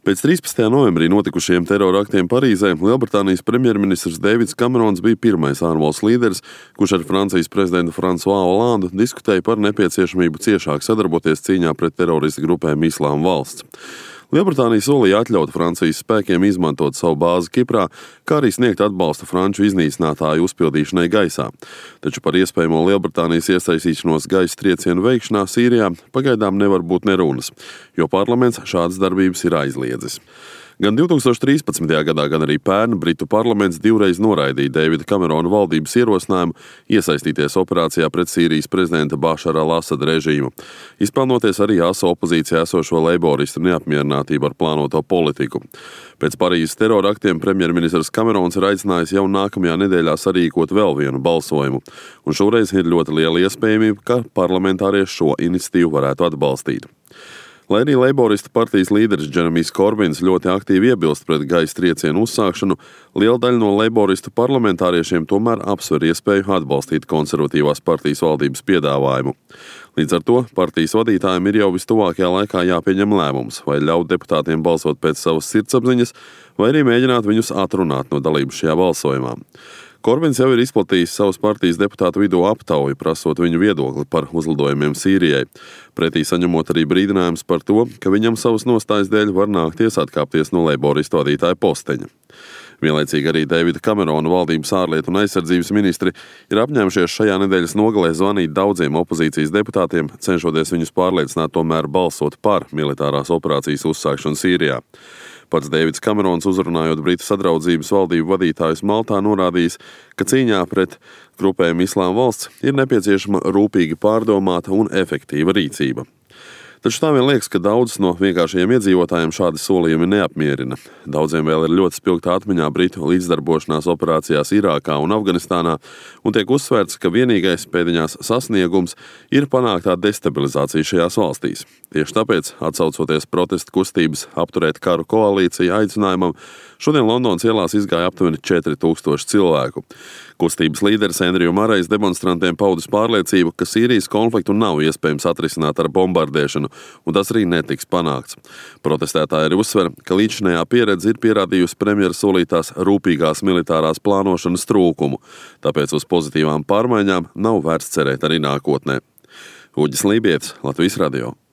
Pēc 13. novembrī notikušajiem terora aktiem Parīzē Lielbritānijas premjerministrs Deivids Kamerons bija pirmais ārvalstu līderis, kurš ar Francijas prezidentu Fransuā Olandu diskutēja par nepieciešamību ciešāk sadarboties cīņā pret teroristu grupēm Islāma valsts. Lielbritānija solīja atļaut Francijas spēkiem izmantot savu bāzi Kiprā, kā arī sniegt atbalstu franču iznīcinātāju uzpildīšanai gaisā. Taču par iespējamo Lielbritānijas iesaistīšanos gaisa triecienu veikšanā Sīrijā pagaidām nevar būt nerunas, jo parlaments šādas darbības ir aizliedzis. Gan 2013. gadā, gan arī pērn Britu parlaments divreiz noraidīja Deivida Kamerona valdības ierosinājumu iesaistīties operācijā pret Sīrijas prezidenta Bašara al-Asada režīmu, izpelnoties arī ASO opozīcijā esošo leiboristu neapmierinātību ar plānoto politiku. Pēc Parīzes terora aktiem premjerministrs Kamerons ir aicinājis jau nākamajā nedēļā sarīkot vēl vienu balsojumu, un šoreiz ir ļoti liela iespējamība, ka parlamentārieši šo iniciatīvu varētu atbalstīt. Lai arī Leiboristu partijas līderis Džeremijs Korbins ļoti aktīvi iebilst pret gaisa triecienu uzsākšanu, liela daļa no leiboristu parlamentāriešiem tomēr apsver iespēju atbalstīt konservatīvās partijas valdības piedāvājumu. Līdz ar to partijas vadītājiem ir jau vistuvākajā laikā jāpieņem lēmums, vai ļaut deputātiem balsot pēc savas sirdsapziņas, vai arī mēģināt viņus atrunāt no dalības šajā balsojumā. Korbins jau ir izplatījis savas partijas deputātu vidū aptauju, prasot viņu viedokli par uzlidojumiem Sīrijai. Pretī saņemot arī brīdinājums par to, ka viņam savas nostājas dēļ var nākties atkāpties no leiboristu vadītāja posteņa. Vienlaicīgi arī Deivida Kamerona valdības ārlietu un aizsardzības ministri ir apņēmušies šajā nedēļas nogalē zvanīt daudziem opozīcijas deputātiem, cenšoties viņus pārliecināt tomēr balsot par militārās operācijas uzsākšanu Sīrijā. Pats Deivids Kamerons, uzrunājot Britu sadraudzības valdību vadītājus Maltā, norādījis, ka cīņā pret grupējumu Islāma valsts ir nepieciešama rūpīgi pārdomāta un efektīva rīcība. Taču tā vien liekas, ka daudzus no vienkāršajiem iedzīvotājiem šādi solījumi neapmierina. Daudziem vēl ir ļoti spilgta atmiņā Britu līdzdarbošanās operācijās Irākā un Afganistānā, un tiek uzsvērts, ka vienīgais pēdiņās sasniegums ir panāktā destabilizācija šajās valstīs. Tieši tāpēc, atsaucoties protestu kustības apturēt karu koalīciju aicinājumam, šodien Londonas ielās izgāja aptuveni 4000 cilvēku. Kustības līderis Andrew Murrejs demonstrantiem paudis pārliecību, ka Sīrijas konfliktu nav iespējams atrisināt ar bombardēšanu, un tas arī netiks panākts. Protestētāji arī uzsver, ka līdzinējā pieredze ir pierādījusi premjera solītās rūpīgās militārās plānošanas trūkumu, tāpēc uz pozitīvām pārmaiņām nav vērts cerēt arī nākotnē. Uģis Lībietis, Latvijas radio.